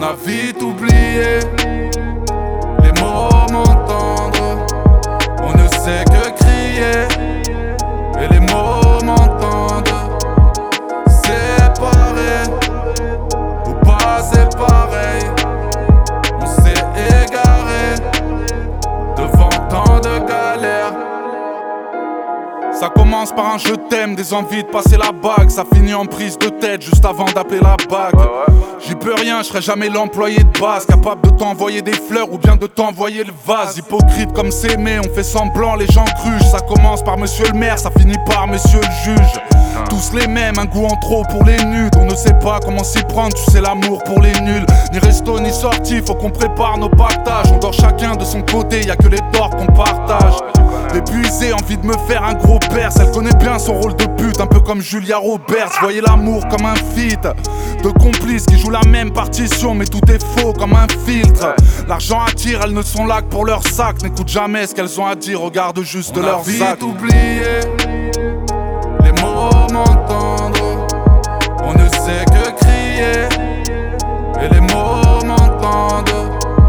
a vite oublié les moments tendres. On ne sait que crier et les moments tendres. Séparés ou pas séparés, on s'est égaré devant tant de galères. Ça commence par un je t'aime, des envies de passer la bague. Ça finit en prise de tête juste avant d'appeler la bague. J'y peux rien, je serai jamais l'employé de base, capable de t'envoyer des fleurs ou bien de t'envoyer le vase. Hypocrite comme s'aimer, on fait semblant, les gens grugent. Ça commence par monsieur le maire, ça finit par monsieur le juge. Tous les mêmes, un goût en trop pour les nudes. On ne sait pas comment s'y prendre, tu sais l'amour pour les nuls. Ni resto ni sortie, faut qu'on prépare nos pactages. On dort chacun de son côté, y'a que les torts qu'on partage. Épuisé, envie de me faire un gros perce. Elle connaît bien son rôle de pute, un peu comme Julia Roberts. Voyez l'amour comme un feat de complices qui jouent la même partition, mais tout est faux comme un filtre. L'argent attire, elles ne sont là que pour leur sac. N'écoute jamais ce qu'elles ont à dire, regarde juste leur sac. On a vite oublié les moments tendres. On ne sait que crier et les moments tendres.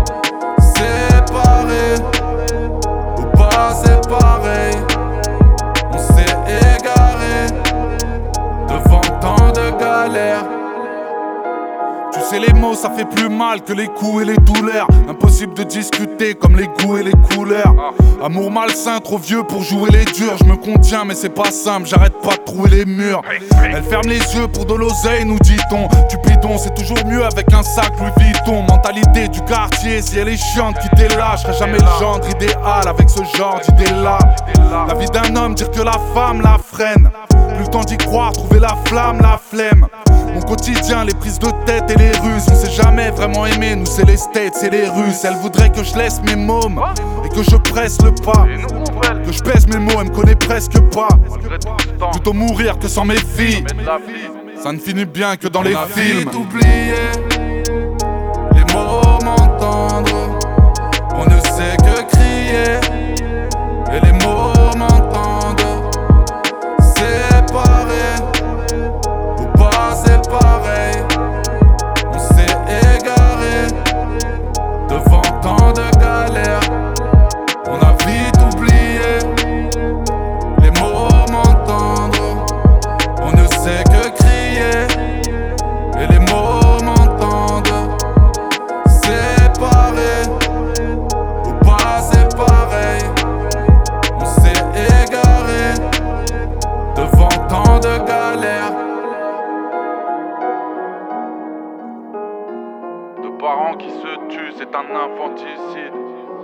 Séparés ou pas séparés, on s'est égaré devant tant de galères. Tu sais les mots ça fait plus mal que les coups et les douleurs. Impossible de discuter comme les goûts et les couleurs. Amour malsain, trop vieux pour jouer les durs. Je me contiens mais c'est pas simple, j'arrête pas de trouver les murs. Elle ferme les yeux pour de l'oseille nous dit-on. Cupidon c'est toujours mieux avec un sac Louis Vuitton. Mentalité du quartier, si elle est chiante quittez là. Je serai jamais le genre idéal avec ce genre d'idée là. La vie d'un homme, dire que la femme la freine. Plus le temps d'y croire, trouver la flamme, la flemme. Mon quotidien, les prises de tête et les ruses. On s'est jamais vraiment aimé, nous c'est les States, c'est les Russes. Elle voudrait que je laisse mes mômes et que je presse le pas. Que je pèse mes mots, elle me connaît presque pas. Plutôt mourir que sans mes filles. Ça ne finit bien que dans les films. On a vite oublié les moments tendres. On ne sait que crier et les moments tendres. Séparés ou pas séparés, on s'est égaré devant tant de galères. On a vite oublié les moments tendres. On ne sait que crier et les moments tendres. Séparés ou pas séparés, on s'est égaré devant tant de galères. De parents qui se tuent, c'est un infanticide.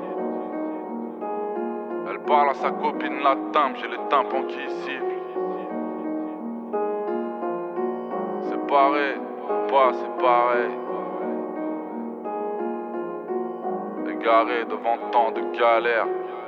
Elle parle à sa copine la timbre, j'ai les tympans qui sifflent. Séparés ou pas séparés, égarés devant tant de galères.